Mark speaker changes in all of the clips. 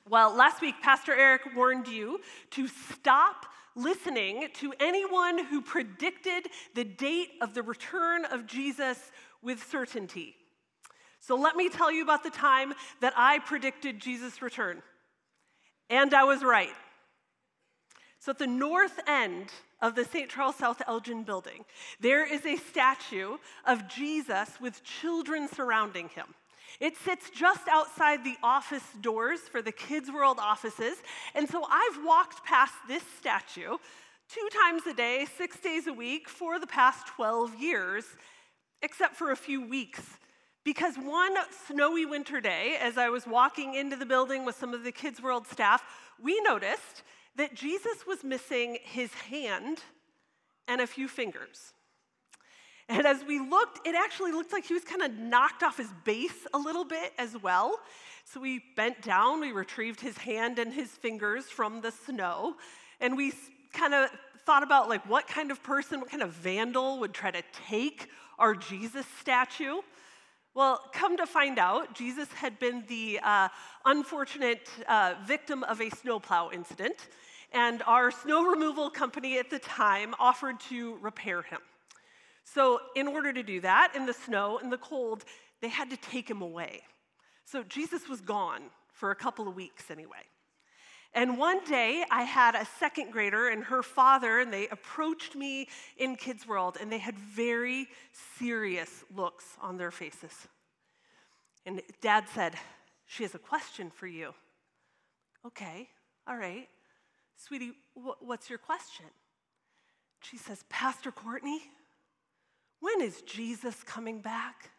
Speaker 1: Well, last week, Pastor Eric warned you to stop listening to anyone who predicted the date of the return of Jesus with certainty. So let me tell you about the time that I predicted Jesus' return. And I was right. So at the north end of the St. Charles South Elgin building, there is a statue of Jesus with children surrounding him. It sits just outside the office doors for the Kids World offices. And so I've walked past this statue 2 times a day, 6 days a week for the past 12 years, except for a few weeks. Because one snowy winter day, as I was walking into the building with some of the Kids World staff, we noticed that Jesus was missing his hand and a few fingers. And as we looked, it actually looked like he was kind of knocked off his base a little bit as well. So we bent down, we retrieved his hand and his fingers from the snow, and we kind of thought about like what kind of person, what kind of vandal would try to take our Jesus statue. Well, come to find out, Jesus had been the unfortunate victim of a snowplow incident, and our snow removal company at the time offered to repair him. So in order to do that, in the snow and the cold, they had to take him away. So Jesus was gone for a couple of weeks anyway. And one day, I had a second grader and her father, and they approached me in Kids World, and they had very serious looks on their faces. And Dad said, "She has a question for you." "Okay, all right. Sweetie, what's your question?" She says, "Pastor Courtney, when is Jesus coming back?"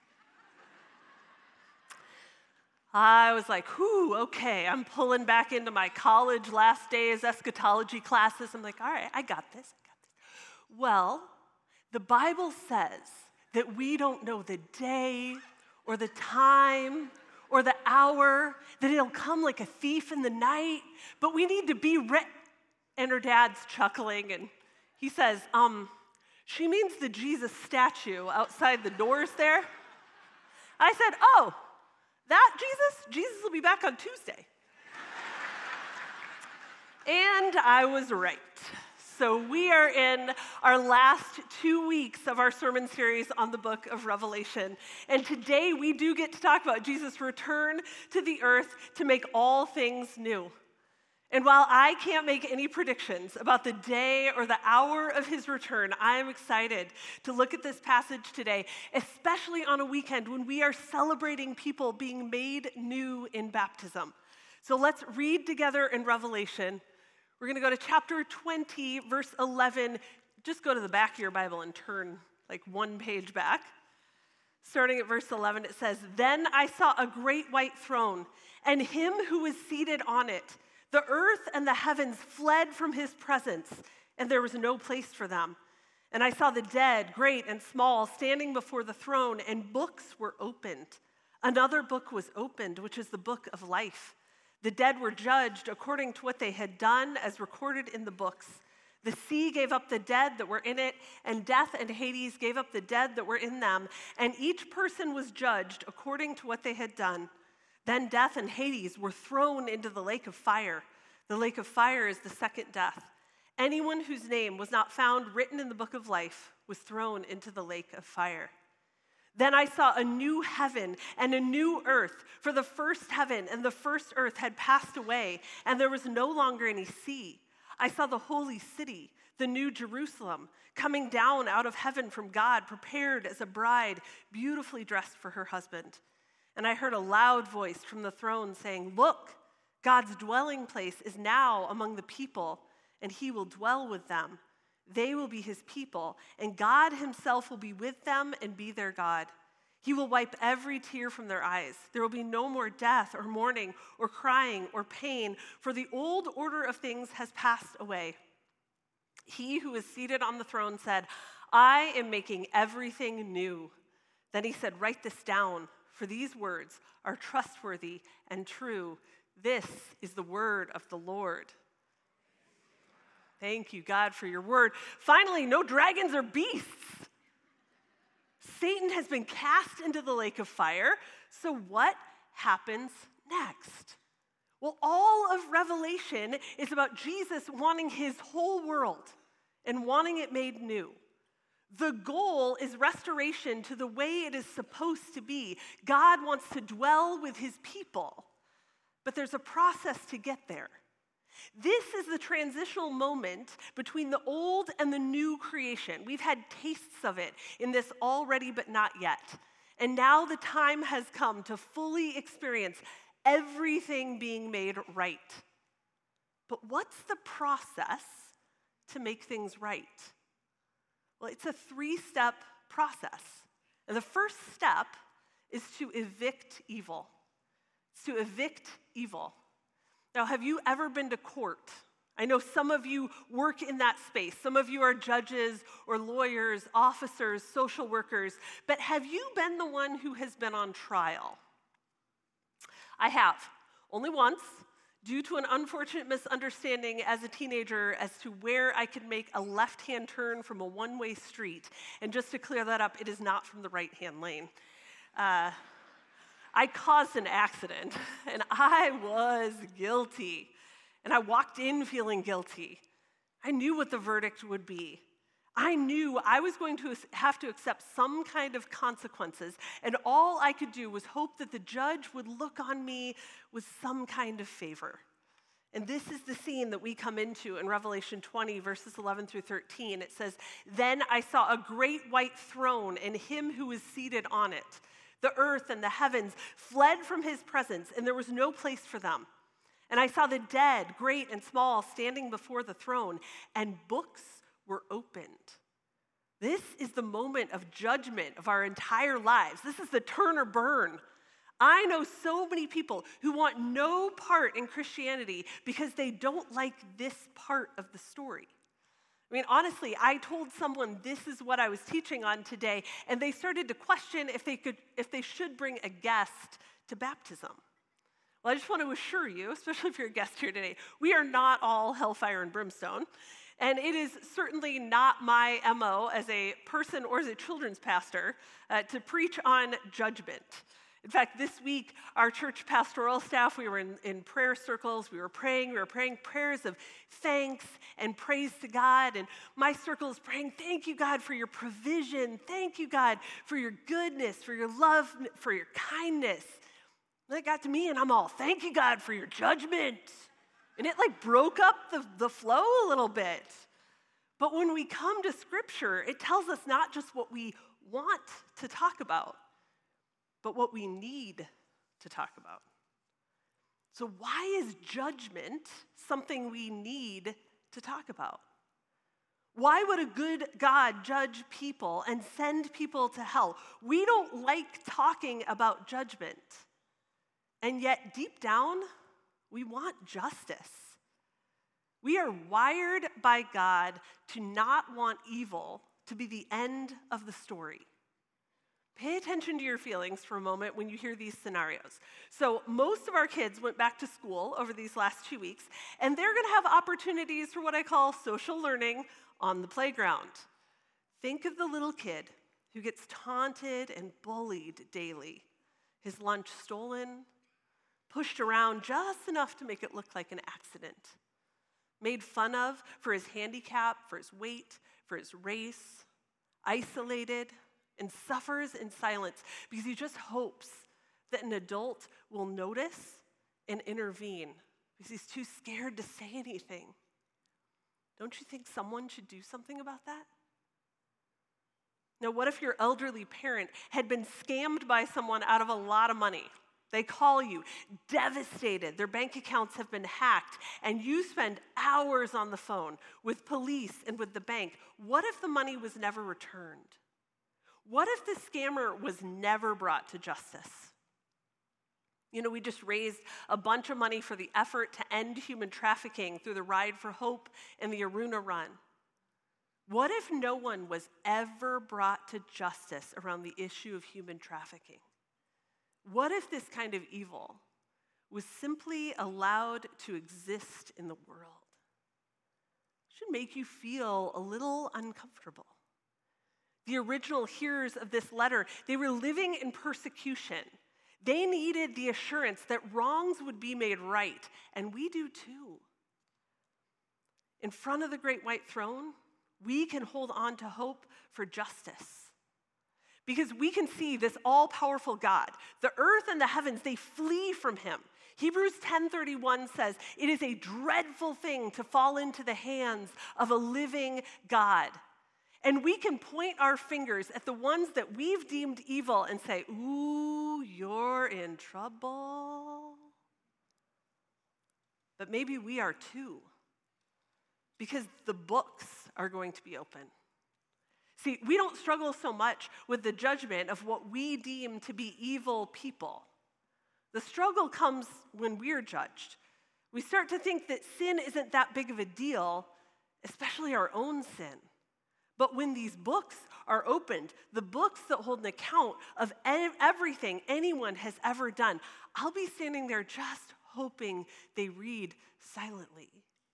Speaker 1: I was like, okay, I'm pulling back into my college last days eschatology classes. I'm like, all right, I got this. Well, the Bible says that we don't know the day or the time or the hour, that it'll come like a thief in the night, but we need to be ready. And her dad's chuckling, and he says, "She means the Jesus statue outside the doors there." I said, "Oh, that Jesus? Jesus will be back on Tuesday." And I was right. So we are in our last 2 weeks of our sermon series on the book of Revelation. And today we do get to talk about Jesus' return to the earth to make all things new. And while I can't make any predictions about the day or the hour of his return, I am excited to look at this passage today, especially on a weekend when we are celebrating people being made new in baptism. So let's read together in Revelation. We're going to go to chapter 20, verse 11. Just go to the back of your Bible and turn like one page back. Starting at verse 11, it says, "Then I saw a great white throne, and him who was seated on it. The earth and the heavens fled from his presence, and there was no place for them. And I saw the dead, great and small, standing before the throne, and books were opened. Another book was opened, which is the book of life. The dead were judged according to what they had done, as recorded in the books. The sea gave up the dead that were in it, and death and Hades gave up the dead that were in them, and each person was judged according to what they had done. Then death and Hades were thrown into the lake of fire. The lake of fire is the second death. Anyone whose name was not found written in the book of life was thrown into the lake of fire. Then I saw a new heaven and a new earth, for the first heaven and the first earth had passed away, and there was no longer any sea. I saw the holy city, the new Jerusalem, coming down out of heaven from God, prepared as a bride, beautifully dressed for her husband. And I heard a loud voice from the throne saying, 'Look, God's dwelling place is now among the people, and he will dwell with them. They will be his people, and God himself will be with them and be their God. He will wipe every tear from their eyes. There will be no more death or mourning or crying or pain, for the old order of things has passed away.' He who is seated on the throne said, 'I am making everything new.' Then he said, 'Write this down, for these words are trustworthy and true.' This is the word of the Lord." Thank you, God, for your word. Finally, no dragons or beasts. Satan has been cast into the lake of fire. So what happens next? Well, all of Revelation is about Jesus wanting his whole world and wanting it made new. The goal is restoration to the way it is supposed to be. God wants to dwell with his people, but there's a process to get there. This is the transitional moment between the old and the new creation. We've had tastes of it in this already but not yet. And now the time has come to fully experience everything being made right. But what's the process to make things right? Well, it's a 3-step process. And the first step is to evict evil. It's to evict evil. Now, have you ever been to court? I know some of you work in that space. Some of you are judges or lawyers, officers, social workers. But have you been the one who has been on trial? I have. Only once, due to an unfortunate misunderstanding as a teenager as to where I could make a left-hand turn from a one-way street. And just to clear that up, it is not from the right-hand lane. I caused an accident, and I was guilty. And I walked in feeling guilty. I knew what the verdict would be. I knew I was going to have to accept some kind of consequences, and all I could do was hope that the judge would look on me with some kind of favor. And this is the scene that we come into in Revelation 20, verses 11 through 13. It says, "Then I saw a great white throne and him who was seated on it. The earth and the heavens fled from his presence, and there was no place for them. And I saw the dead, great and small, standing before the throne, and books were opened." This is the moment of judgment of our entire lives. This is the turn or burn. I know so many people who want no part in Christianity because they don't like this part of the story. I mean, honestly, I told someone this is what I was teaching on today, and they started to question if they should bring a guest to baptism. Well, I just want to assure you, especially if you're a guest here today, we are not all hellfire and brimstone, and it is certainly not my MO as a person or as a children's pastor to preach on judgment. In fact, this week, our church pastoral staff, we were in prayer circles. We were praying prayers of thanks and praise to God. And my circle is praying, thank you, God, for your provision. Thank you, God, for your goodness, for your love, for your kindness. And it got to me, and I'm all, thank you, God, for your judgment. And it broke up the flow a little bit. But when we come to Scripture, it tells us not just what we want to talk about, but what we need to talk about. So why is judgment something we need to talk about? Why would a good God judge people and send people to hell? We don't like talking about judgment. And yet, deep down, we want justice. We are wired by God to not want evil to be the end of the story. Pay attention to your feelings for a moment when you hear these scenarios. So most of our kids went back to school over these last 2 weeks, and they're going to have opportunities for what I call social learning on the playground. Think of the little kid who gets taunted and bullied daily, his lunch stolen, pushed around just enough to make it look like an accident, made fun of for his handicap, for his weight, for his race, isolated, and suffers in silence because he just hopes that an adult will notice and intervene because he's too scared to say anything. Don't you think someone should do something about that? Now, what if your elderly parent had been scammed by someone out of a lot of money? They call you, devastated. Their bank accounts have been hacked, and you spend hours on the phone with police and with the bank. What if the money was never returned? What if the scammer was never brought to justice? You know, we just raised a bunch of money for the effort to end human trafficking through the Ride for Hope and the Aruna Run. What if no one was ever brought to justice around the issue of human trafficking? What if this kind of evil was simply allowed to exist in the world? It should make you feel a little uncomfortable. The original hearers of this letter, they were living in persecution. They needed the assurance that wrongs would be made right, and we do too. In front of the great white throne, we can hold on to hope for justice. Because we can see this all-powerful God. The earth and the heavens, they flee from him. Hebrews 10:31 says, "It is a dreadful thing to fall into the hands of a living God." And we can point our fingers at the ones that we've deemed evil and say, "Ooh, you're in trouble." But maybe we are too, because the books are going to be open. See, we don't struggle so much with the judgment of what we deem to be evil people. The struggle comes when we're judged. We start to think that sin isn't that big of a deal, especially our own sin. But when these books are opened, the books that hold an account of everything anyone has ever done, I'll be standing there just hoping they read silently.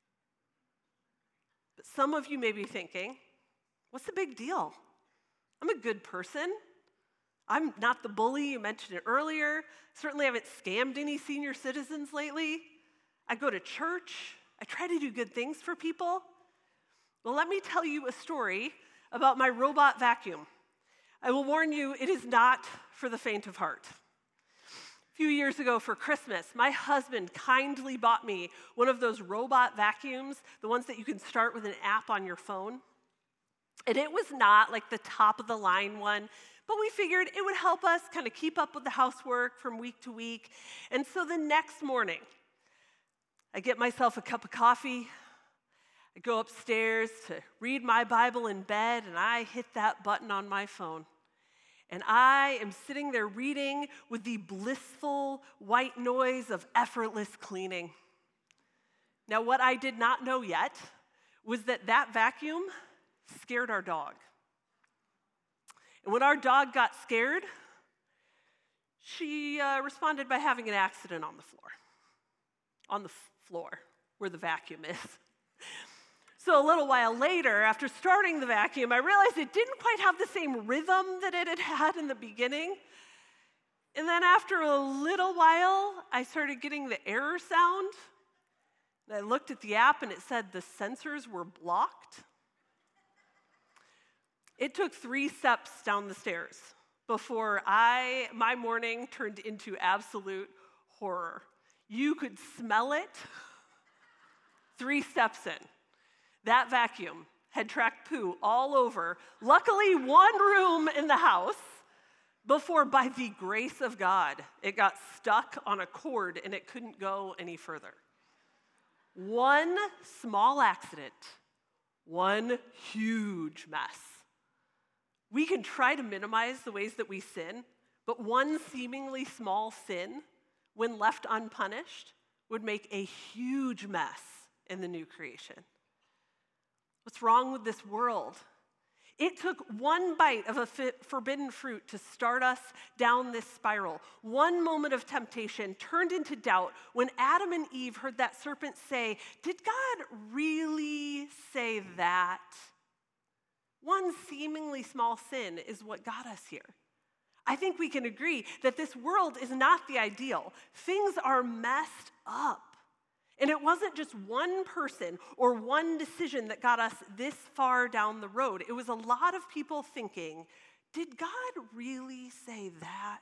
Speaker 1: But some of you may be thinking, what's the big deal? I'm a good person. I'm not the bully, you mentioned it earlier. Certainly haven't scammed any senior citizens lately. I go to church. I try to do good things for people. Well, let me tell you a story about my robot vacuum. I will warn you, it is not for the faint of heart. A few years ago for Christmas, my husband kindly bought me one of those robot vacuums, the ones that you can start with an app on your phone. And it was not like the top of the line one, but we figured it would help us kind of keep up with the housework from week to week. And so the next morning, I get myself a cup of coffee. I go upstairs to read my Bible in bed, and I hit that button on my phone. And I am sitting there reading with the blissful white noise of effortless cleaning. Now, what I did not know yet was that that vacuum scared our dog. And when our dog got scared, she responded by having an accident on the floor where the vacuum is. So a little while later, after starting the vacuum, I realized it didn't quite have the same rhythm that it had had in the beginning. And then after a little while, I started getting the error sound. And I looked at the app and it said the sensors were blocked. It took 3 steps down the stairs before my morning turned into absolute horror. You could smell it 3 steps in. That vacuum had tracked poo all over, luckily one room in the house, before, by the grace of God, it got stuck on a cord and it couldn't go any further. One small accident, one huge mess. We can try to minimize the ways that we sin, but one seemingly small sin, when left unpunished, would make a huge mess in the new creation. What's wrong with this world? It took one bite of a forbidden fruit to start us down this spiral. One moment of temptation turned into doubt when Adam and Eve heard that serpent say, "Did God really say that?" One seemingly small sin is what got us here. I think we can agree that this world is not the ideal. Things are messed up. And it wasn't just one person or one decision that got us this far down the road. It was a lot of people thinking, did God really say that?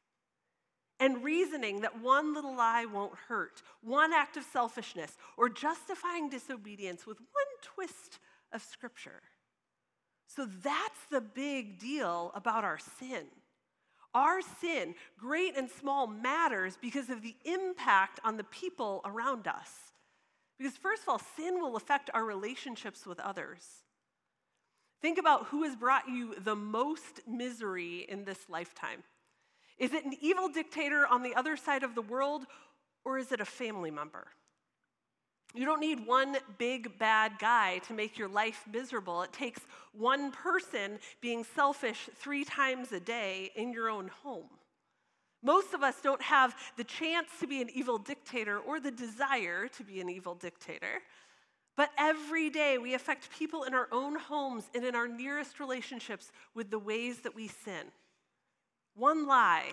Speaker 1: And reasoning that one little lie won't hurt, one act of selfishness, or justifying disobedience with one twist of Scripture. So that's the big deal about our sin. Our sin, great and small, matters because of the impact on the people around us. Because first of all, sin will affect our relationships with others. Think about who has brought you the most misery in this lifetime. Is it an evil dictator on the other side of the world, or is it a family member? You don't need one big bad guy to make your life miserable. It takes one person being selfish 3 times a day in your own home. Most of us don't have the chance to be an evil dictator or the desire to be an evil dictator. But every day we affect people in our own homes and in our nearest relationships with the ways that we sin. One lie,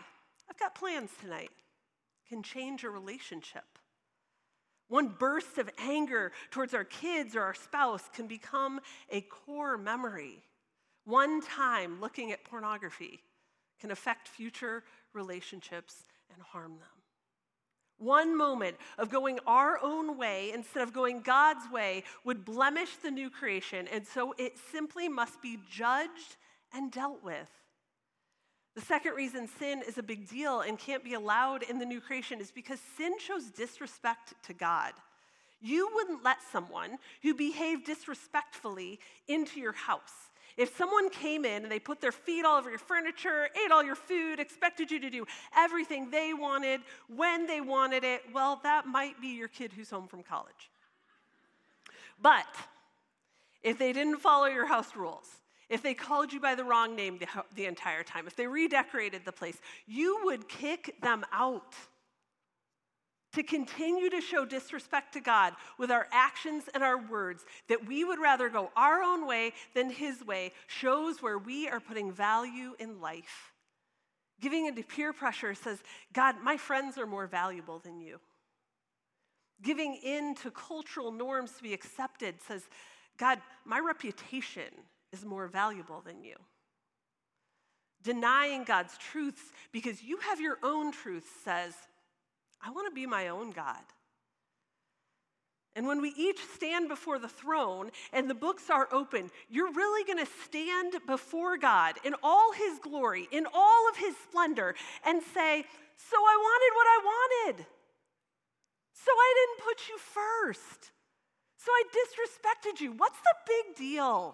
Speaker 1: I've got plans tonight, can change a relationship. One burst of anger towards our kids or our spouse can become a core memory. One time looking at pornography can affect future relationships and harm them. One moment of going our own way instead of going God's way would blemish the new creation, and so it simply must be judged and dealt with. The second reason sin is a big deal and can't be allowed in the new creation is because sin shows disrespect to God. You wouldn't let someone who behaved disrespectfully into your house. If someone came in and they put their feet all over your furniture, ate all your food, expected you to do everything they wanted, when they wanted it, well, that might be your kid who's home from college. But if they didn't follow your house rules, if they called you by the wrong name the entire time, if they redecorated the place, you would kick them out. To continue to show disrespect to God with our actions and our words, that we would rather go our own way than His way, shows where we are putting value in life. Giving into peer pressure says, God, my friends are more valuable than you. Giving in to cultural norms to be accepted says, God, my reputation is more valuable than you. Denying God's truths because you have your own truth says, I want to be my own God. And when we each stand before the throne and the books are open, you're really going to stand before God in all His glory, in all of His splendor, and say, so I wanted what I wanted. So I didn't put you first. So I disrespected you. What's the big deal?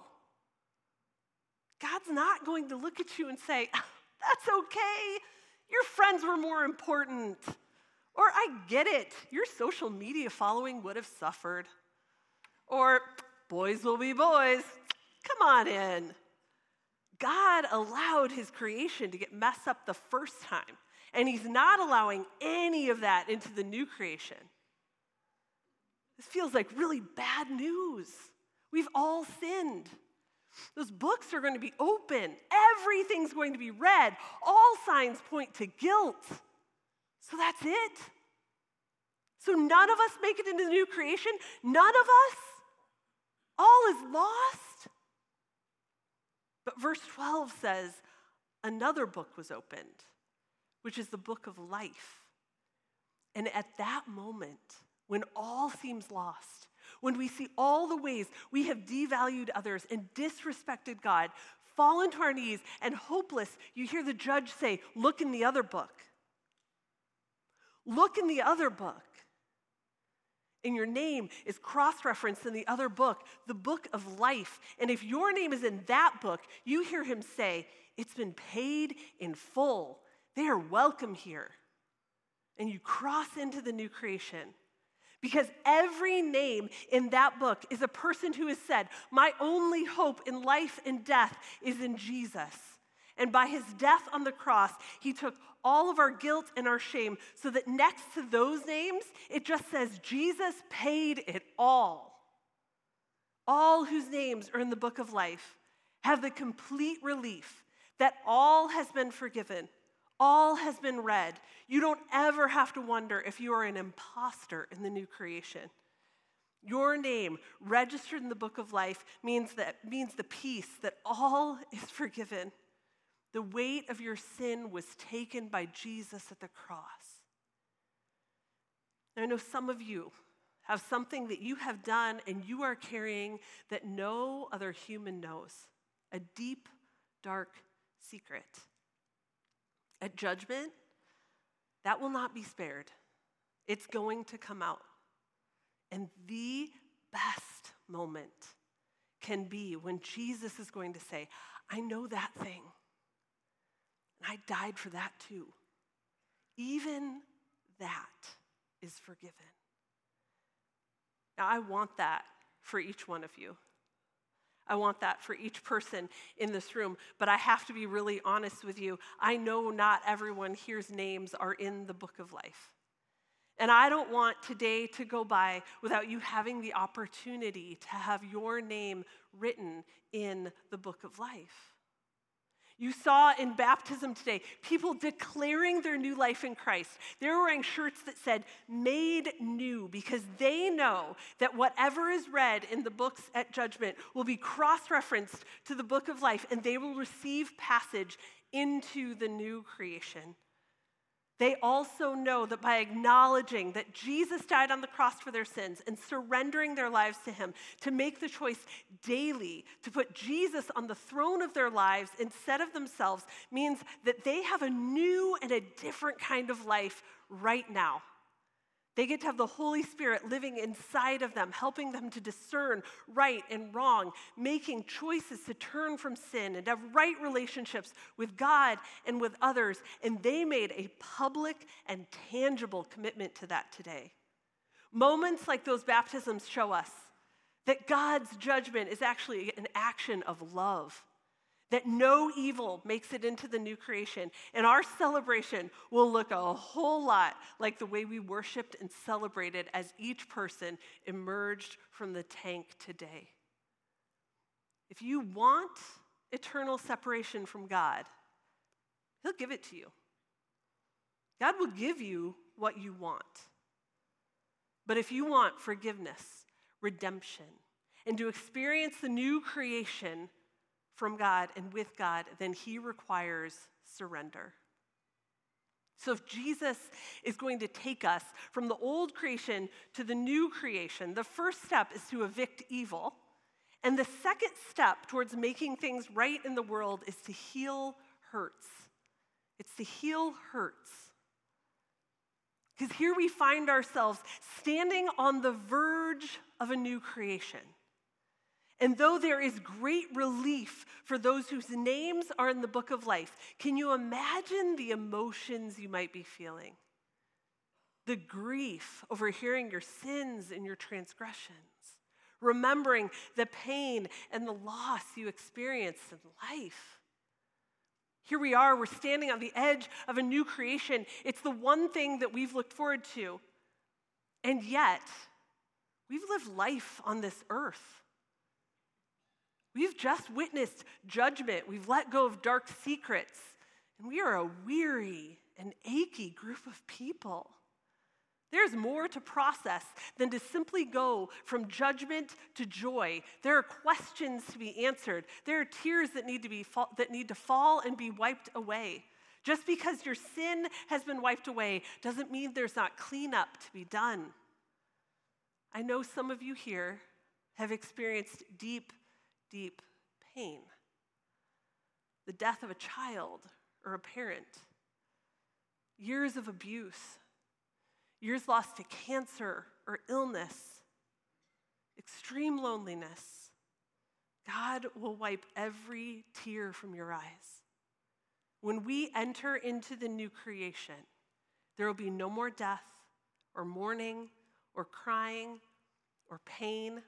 Speaker 1: God's not going to look at you and say, that's okay. Your friends were more important. Or I get it, your social media following would have suffered. Or boys will be boys, come on in. God allowed His creation to get messed up the first time, and He's not allowing any of that into the new creation. This feels like really bad news. We've all sinned. Those books are going to be open. Everything's going to be read. All signs point to guilt. So that's it. So none of us make it into the new creation. None of us. All is lost. But verse 12 says, another book was opened, which is the book of life. And at that moment, when all seems lost, when we see all the ways we have devalued others and disrespected God, fallen to our knees and hopeless, you hear the judge say, look in the other book. Look in the other book. And your name is cross-referenced in the other book, the book of life. And if your name is in that book, you hear Him say, it's been paid in full. They are welcome here. And you cross into the new creation. Because every name in that book is a person who has said, my only hope in life and death is in Jesus. And by His death on the cross, He took all of our guilt and our shame so that next to those names, it just says Jesus paid it all. All whose names are in the book of life have the complete relief that all has been forgiven, all has been read. You don't ever have to wonder if you are an imposter in the new creation. Your name registered in the book of life means the peace that all is forgiven. The weight of your sin was taken by Jesus at the cross. I know some of you have something that you have done and you are carrying that no other human knows. A deep, dark secret. At judgment, that will not be spared. It's going to come out. And the best moment can be when Jesus is going to say, I know that thing. And I died for that too. Even that is forgiven. Now, I want that for each one of you. I want that for each person in this room, but I have to be really honest with you. I know not everyone here's names are in the book of life. And I don't want today to go by without you having the opportunity to have your name written in the book of life. You saw in baptism today people declaring their new life in Christ. They were wearing shirts that said, "Made new," because they know that whatever is read in the books at judgment will be cross-referenced to the book of life, and they will receive passage into the new creation. They also know that by acknowledging that Jesus died on the cross for their sins and surrendering their lives to him, to make the choice daily to put Jesus on the throne of their lives instead of themselves, means that they have a new and a different kind of life right now. They get to have the Holy Spirit living inside of them, helping them to discern right and wrong, making choices to turn from sin and have right relationships with God and with others. And they made a public and tangible commitment to that today. Moments like those baptisms show us that God's judgment is actually an action of love, that no evil makes it into the new creation. And our celebration will look a whole lot like the way we worshiped and celebrated as each person emerged from the tank today. If you want eternal separation from God, he'll give it to you. God will give you what you want. But if you want forgiveness, redemption, and to experience the new creation from God and with God, then he requires surrender. So if Jesus is going to take us from the old creation to the new creation, the first step is to evict evil. And the second step towards making things right in the world is to heal hurts. It's to heal hurts. Because here we find ourselves standing on the verge of a new creation. And though there is great relief for those whose names are in the book of life, can you imagine the emotions you might be feeling? The grief over hearing your sins and your transgressions, remembering the pain and the loss you experienced in life. Here we are, we're standing on the edge of a new creation. It's the one thing that we've looked forward to. And yet, we've lived life on this earth. We've just witnessed judgment. We've let go of dark secrets. And we are a weary and achy group of people. There's more to process than to simply go from judgment to joy. There are questions to be answered. There are tears that need to fall and be wiped away. Just because your sin has been wiped away doesn't mean there's not cleanup to be done. I know some of you here have experienced deep pain. The death of a child or a parent. Years of abuse. Years lost to cancer or illness. Extreme loneliness. God will wipe every tear from your eyes. When we enter into the new creation, there will be no more death or mourning or crying or pain.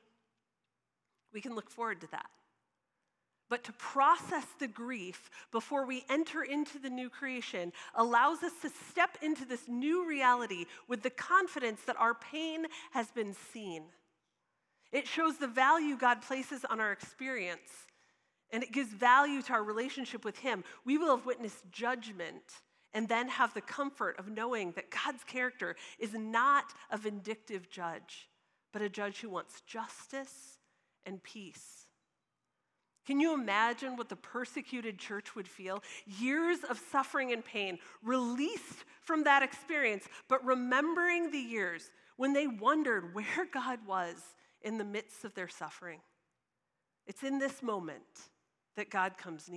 Speaker 1: We can look forward to that. But to process the grief before we enter into the new creation allows us to step into this new reality with the confidence that our pain has been seen. It shows the value God places on our experience, and it gives value to our relationship with him. We will have witnessed judgment and then have the comfort of knowing that God's character is not a vindictive judge, but a judge who wants justice and peace. Can you imagine what the persecuted church would feel? Years of suffering and pain, released from that experience, but remembering the years when they wondered where God was in the midst of their suffering. It's in this moment that God comes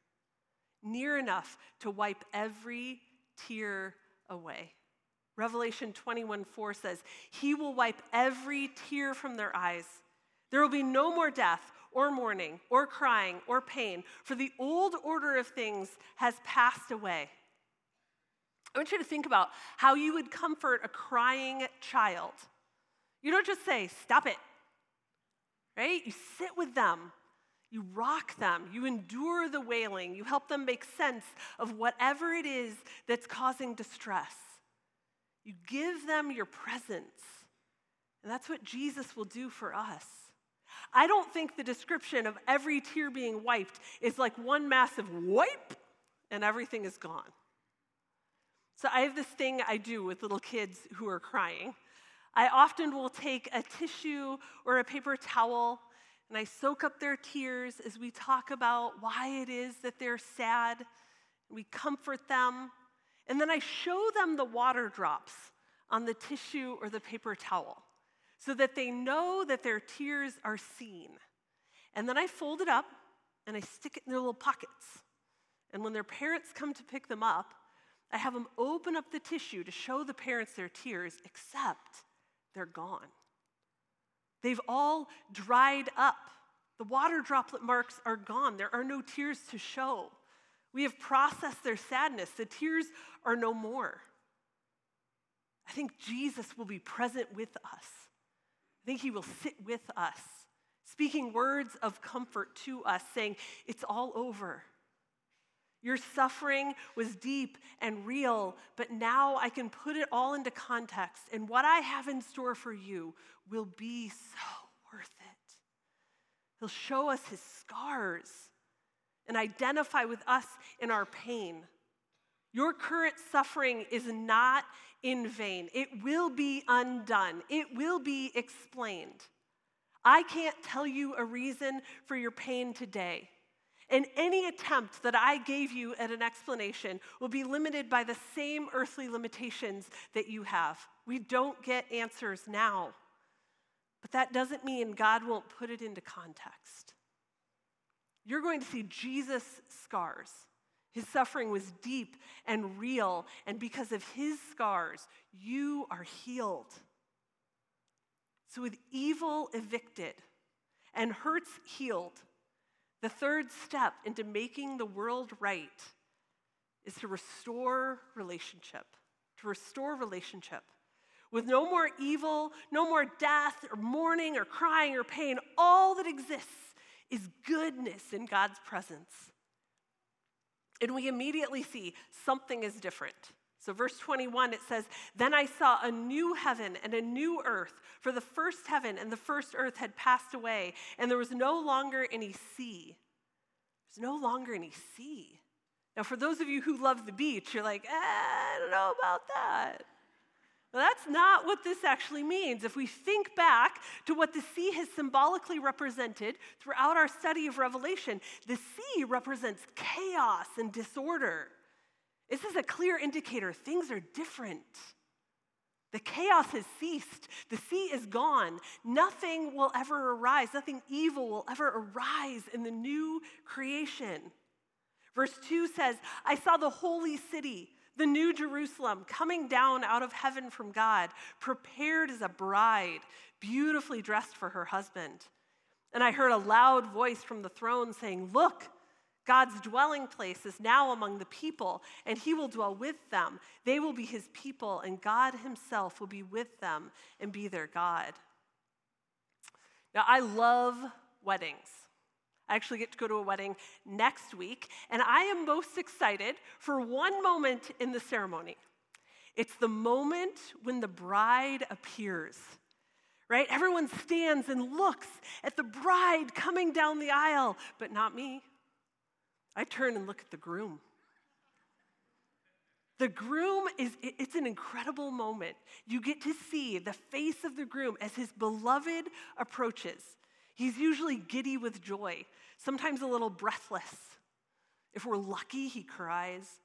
Speaker 1: near enough to wipe every tear away. Revelation 21:4 says, he will wipe every tear from their eyes. There will be no more death or mourning or crying or pain, for the old order of things has passed away. I want you to think about how you would comfort a crying child. You don't just say, stop it, right? You sit with them. You rock them. You endure the wailing. You help them make sense of whatever it is that's causing distress. You give them your presence. And that's what Jesus will do for us. I don't think the description of every tear being wiped is like one massive wipe and everything is gone. So I have this thing I do with little kids who are crying. I often will take a tissue or a paper towel and I soak up their tears as we talk about why it is that they're sad. We comfort them. And then I show them the water drops on the tissue or the paper towel so that they know that their tears are seen. And then I fold it up and I stick it in their little pockets. And when their parents come to pick them up, I have them open up the tissue to show the parents their tears, except they're gone. They've all dried up. The water droplet marks are gone. There are no tears to show. We have processed their sadness. The tears are no more. I think Jesus will be present with us. I think he will sit with us, speaking words of comfort to us, saying, it's all over. Your suffering was deep and real, but now I can put it all into context, and what I have in store for you will be so worth it. He'll show us his scars and identify with us in our pain. Your current suffering is not in vain. It will be undone. It will be explained. I can't tell you a reason for your pain today. And any attempt that I gave you at an explanation will be limited by the same earthly limitations that you have. We don't get answers now. But that doesn't mean God won't put it into context. You're going to see Jesus' scars. His suffering was deep and real, and because of his scars, you are healed. So with evil evicted and hurts healed, the third step into making the world right is to restore relationship. To restore relationship. With no more evil, no more death or mourning or crying or pain, all that exists is goodness in God's presence. And we immediately see something is different. So verse 21, it says, "Then I saw a new heaven and a new earth, for the first heaven and the first earth had passed away, and there was no longer any sea." There's no longer any sea. Now, for those of you who love the beach, you're like, I don't know about that. Well, that's not what this actually means. If we think back to what the sea has symbolically represented throughout our study of Revelation, the sea represents chaos and disorder. This is a clear indicator things are different. The chaos has ceased. The sea is gone. Nothing will ever arise. Nothing evil will ever arise in the new creation. Verse 2 says, "I saw the holy city, the new Jerusalem, coming down out of heaven from God, prepared as a bride, beautifully dressed for her husband. And I heard a loud voice from the throne saying, 'Look, God's dwelling place is now among the people, and he will dwell with them. They will be his people, and God himself will be with them and be their God.'" Now, I love weddings. I actually get to go to a wedding next week, and I am most excited for one moment in the ceremony. It's the moment when the bride appears, right? Everyone stands and looks at the bride coming down the aisle, but not me. I turn and look at the groom. The groom it's an incredible moment. You get to see the face of the groom as his beloved approaches. He's usually giddy with joy, sometimes a little breathless. If we're lucky, he cries.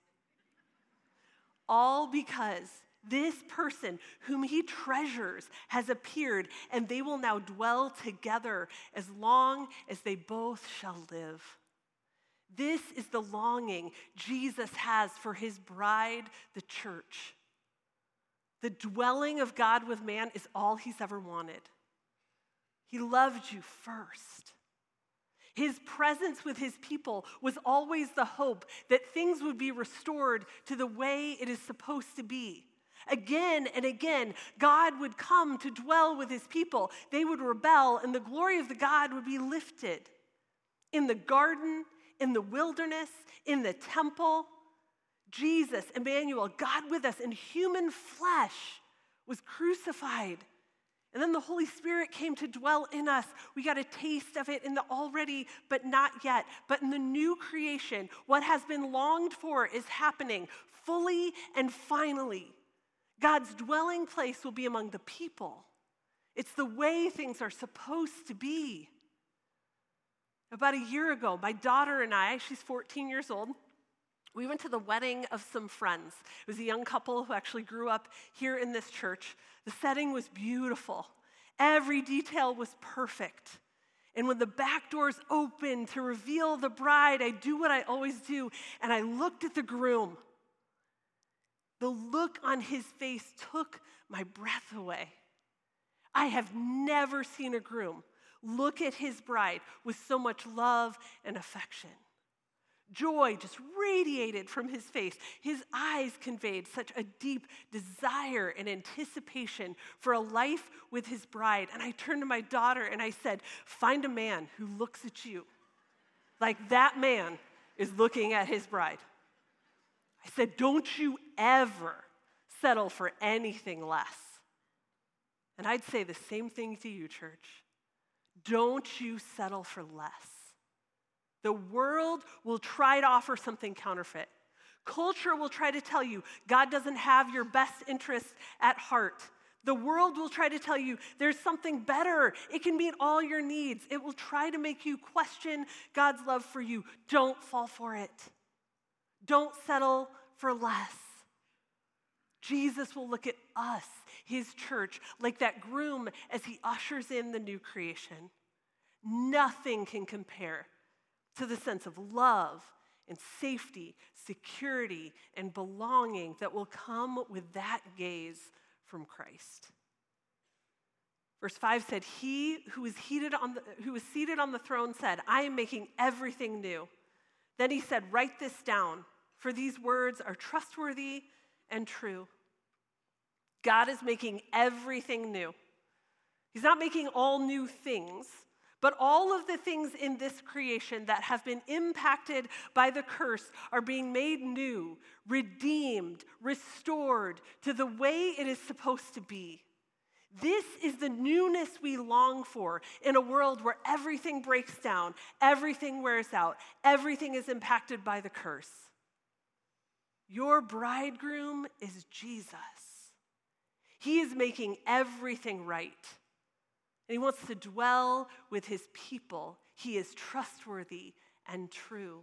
Speaker 1: All because this person whom he treasures has appeared, and they will now dwell together as long as they both shall live. This is the longing Jesus has for his bride, the church. The dwelling of God with man is all he's ever wanted. He loved you first. His presence with his people was always the hope that things would be restored to the way it is supposed to be. Again and again, God would come to dwell with his people. They would rebel, and the glory of the God would be lifted. In the garden, in the wilderness, in the temple, Jesus, Emmanuel, God with us in human flesh, was crucified And then the Holy Spirit came to dwell in us. We got a taste of it in the already, but not yet. But in the new creation, what has been longed for is happening fully and finally. God's dwelling place will be among the people. It's the way things are supposed to be. About a year ago, my daughter and I, she's 14 years old, we went to the wedding of some friends. It was a young couple who actually grew up here in this church. The setting was beautiful. Every detail was perfect. And when the back doors opened to reveal the bride, I do what I always do, and I looked at the groom. The look on his face took my breath away. I have never seen a groom look at his bride with so much love and affection. Joy just radiated from his face. His eyes conveyed such a deep desire and anticipation for a life with his bride. And I turned to my daughter and I said, find a man who looks at you like that man is looking at his bride. I said, don't you ever settle for anything less. And I'd say the same thing to you, church. Don't you settle for less. The world will try to offer something counterfeit. Culture will try to tell you God doesn't have your best interests at heart. The world will try to tell you there's something better. It can meet all your needs. It will try to make you question God's love for you. Don't fall for it. Don't settle for less. Jesus will look at us, his church, like that groom as he ushers in the new creation. Nothing can compare to the sense of love and safety, security, and belonging that will come with that gaze from Christ. Verse 5 said, he who was seated on the throne said, I am making everything new. Then he said, write this down, for these words are trustworthy and true. God is making everything new. He's not making all new things, but all of the things in this creation that have been impacted by the curse are being made new, redeemed, restored to the way it is supposed to be. This is the newness we long for in a world where everything breaks down, everything wears out, everything is impacted by the curse. Your bridegroom is Jesus. He is making everything right. And he wants to dwell with his people. He is trustworthy and true.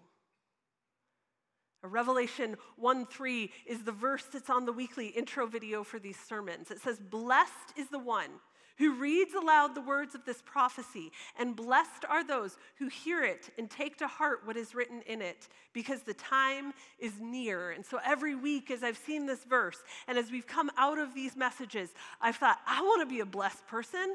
Speaker 1: Revelation 1:3 is the verse that's on the weekly intro video for these sermons. It says, blessed is the one who reads aloud the words of this prophecy, and blessed are those who hear it and take to heart what is written in it, because the time is near. And so every week as I've seen this verse, and as we've come out of these messages, I've thought, I want to be a blessed person.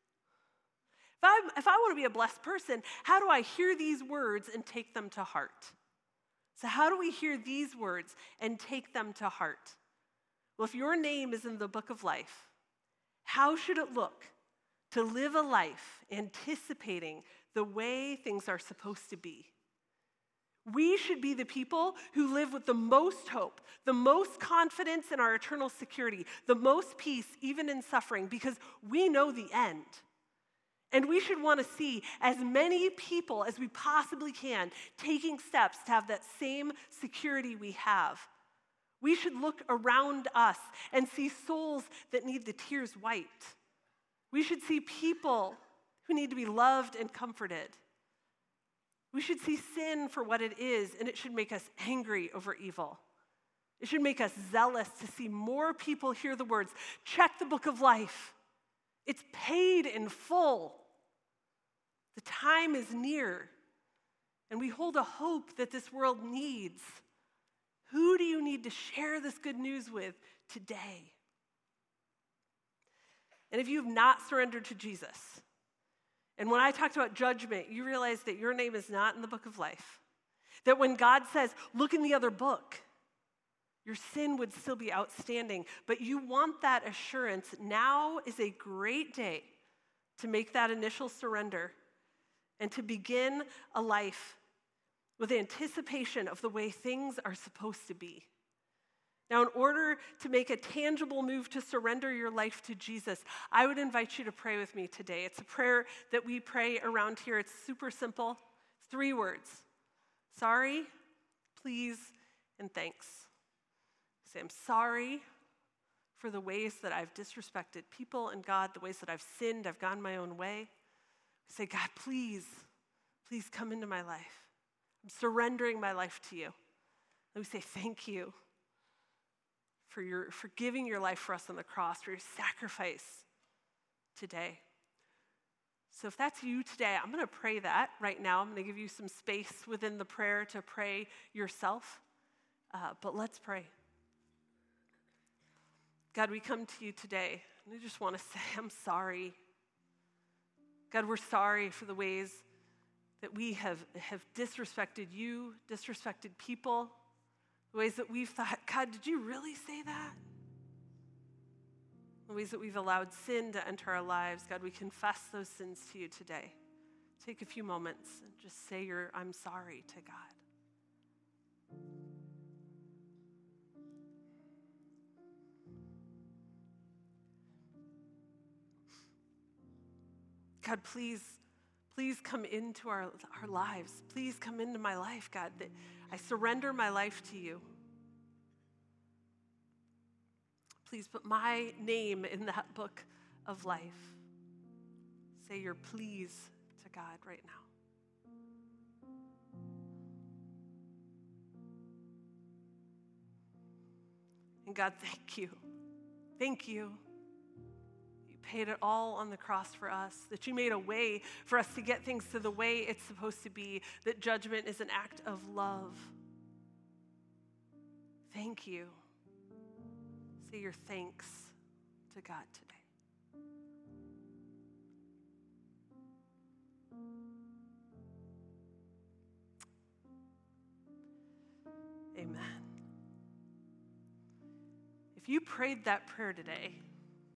Speaker 1: If I want to be a blessed person, how do I hear these words and take them to heart? So how do we hear these words and take them to heart? Well, if your name is in the book of life, how should it look to live a life anticipating the way things are supposed to be? We should be the people who live with the most hope, the most confidence in our eternal security, the most peace even in suffering, because we know the end. And we should want to see as many people as we possibly can taking steps to have that same security we have. We should look around us and see souls that need the tears wiped. We should see people who need to be loved and comforted. We should see sin for what it is, and it should make us angry over evil. It should make us zealous to see more people hear the words, check the book of life. It's paid in full. The time is near, and we hold a hope that this world needs. Who do you need to share this good news with today? And if you have not surrendered to Jesus, and when I talked about judgment, you realize that your name is not in the book of life, that when God says, look in the other book, your sin would still be outstanding, but you want that assurance, now is a great day to make that initial surrender and to begin a life with anticipation of the way things are supposed to be. Now, in order to make a tangible move to surrender your life to Jesus, I would invite you to pray with me today. It's a prayer that we pray around here. It's super simple. 3 words. Sorry, please, and thanks. Say, I'm sorry for the ways that I've disrespected people and God, the ways that I've sinned, I've gone my own way. Say, God, please come into my life. I'm surrendering my life to you. And we say, thank you for giving your life for us on the cross, for your sacrifice today. So if that's you today, I'm going to pray that right now. I'm going to give you some space within the prayer to pray yourself. But let's pray. God, we come to you today, and we just want to say, I'm sorry. God, we're sorry for the ways that we have disrespected you, disrespected people, the ways that we've thought, God, did you really say that? The ways that we've allowed sin to enter our lives. God, we confess those sins to you today. Take a few moments and just say I'm sorry to God. God, please come into our lives. Please come into my life, God, that I surrender my life to you. Please put my name in that book of life. Say your please to God right now. And God, thank you. Thank you. You paid it all on the cross for us, that you made a way for us to get things to the way it's supposed to be, that judgment is an act of love. Thank you. Say your thanks to God today. Amen. If you prayed that prayer today,